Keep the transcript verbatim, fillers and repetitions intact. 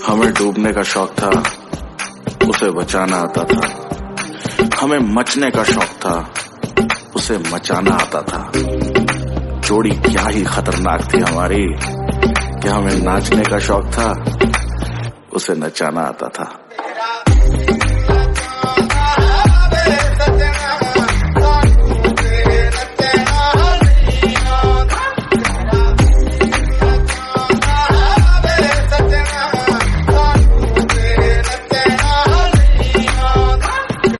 हमें डूबने का शौक था, उसे बचाना आता था। हमें मचने का शौक था, उसे मचाना आता था। जोड़ी क्या ही खतरनाक थी हमारी कि हमें नाचने का शौक था, उसे नचाना आता था।